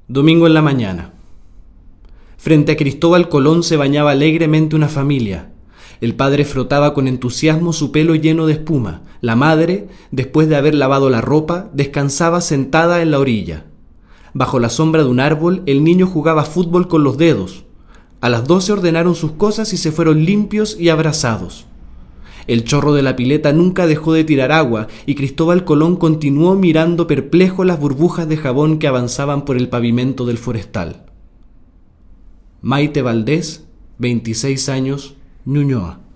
Domingo en la mañana. Frente a Cristóbal Colón se bañaba alegremente una familia. El padre frotaba con entusiasmo su pelo lleno de espuma. La madre, después de haber lavado la ropa, descansaba sentada en la orilla. Bajo la sombra de un árbol, el niño jugaba fútbol con los dedos. A las 12 ordenaron sus cosas y se fueron limpios y abrazados. El chorro de la pileta nunca dejó de tirar agua y Cristóbal Colón continuó mirando perplejo las burbujas de jabón que avanzaban por el pavimento del forestal. Maite Valdés, 26 años, Ñuñoa.